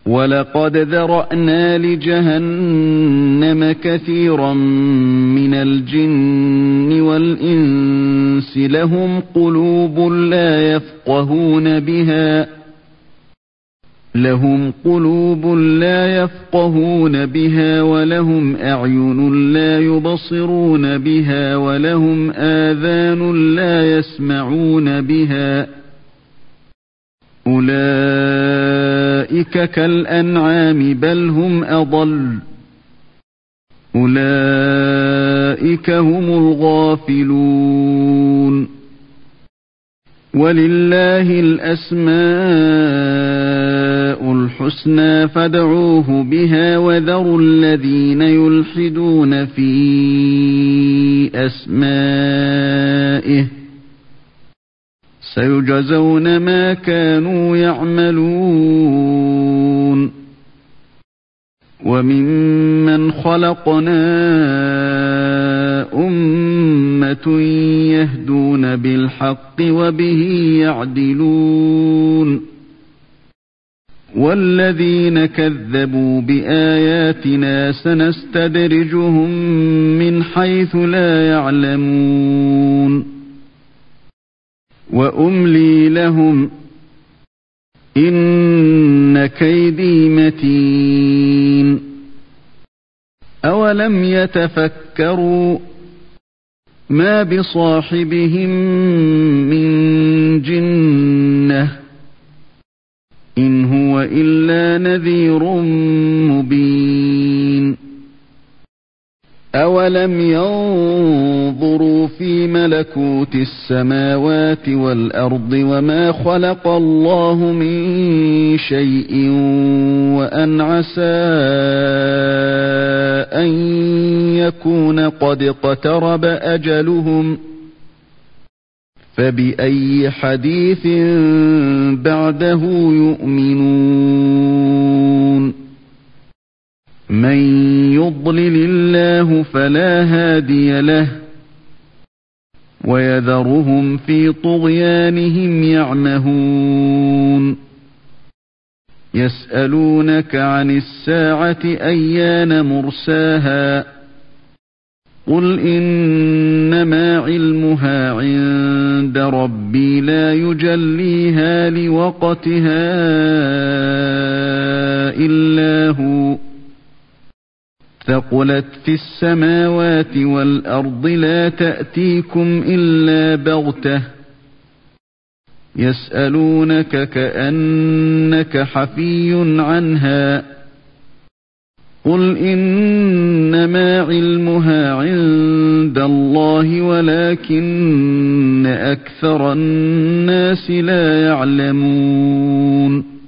وَلَقَدْ ذَرَأْنَا لِجَهَنَّمَ كَثِيرًا مِنَ الْجِنِّ وَالْإِنسِ لَهُمْ قُلُوبٌ لَا يَفْقَهُونَ بِهَا وَلَهُمْ أَعْيُنٌ لَا يُبْصِرُونَ بِهَا وَلَهُمْ آذَانٌ لَا يَسْمَعُونَ بِهَا أُولَئِكَ كَالْأَنْعَامِ بَلْ هُمْ أَضَلُّ أُولَئِكَ هُمُ الْغَافِلُونَ وَلِلَّهِ الْأَسْمَاءُ الْحُسْنَى فَادْعُوهُ بِهَا وَذَرُوا الَّذِينَ يُلْحِدُونَ فِي أَسْمَائِهِ سَيُجْزَوْنَ مَا كَانُوا يَعْمَلُونَ وَمِمَّنْ خَلَقْنَا أُمَّةٌ يَهْدُونَ بِالْحَقِّ وَبِهِ يَعْدِلُونَ وَالَّذِينَ كَذَّبُوا بِآيَاتِنَا سَنَسْتَدْرِجُهُم مِّنْ حَيْثُ لَا يَعْلَمُونَ وَأُمْلِي لَهُمْ إِنَّ كَيْدِي مَتِينٌ أَوَلَمْ يَتَفَكَّرُوا مَا بِصَاحِبِهِم مِّن جِنَّةٍ إِنْ هُوَ إِلَّا نَذِيرٌ مُبِينٌ أَوَلَمْ يَنظُرُوا فِي مَلَكُوتِ السَّمَاوَاتِ وَالْأَرْضِ وَمَا خَلَقَ اللَّهُ مِن شَيْءٍ وَأَنْ عَسَىٰ أَن يَكُونَ قَدِ اقْتَرَبَ أَجَلُهُمْ فَبِأَيِّ حَدِيثٍ بَعْدَهُ يُؤْمِنُونَ مَن يُضْلِلِ اللَّهُ فَلَا هَادِيَ لَهُ وَيَذَرُهُمْ فِي طُغْيَانِهِمْ يَعْمَهُونَ يَسْأَلُونَكَ عَنِ السَّاعَةِ أَيَّانَ مُرْسَاهَا قُلْ إِنَّمَا عِلْمُهَا عِندَ رَبِّي لَا يُجَلِّيهَا لِوَقْتِهَا إِلَّا هُوَ ثَقُلَتْ فِي السَّمَاوَاتِ وَالْأَرْضِ لَا تَأْتِيكُمْ إِلَّا بَغْتَةً يَسْأَلُونَكَ كَأَنَّكَ حَفِيٌّ عَنْهَا قُلْ إِنَّمَا عِلْمُهَا عِندَ اللَّهِ وَلَكِنَّ أَكْثَرَ النَّاسِ لَا يَعْلَمُونَ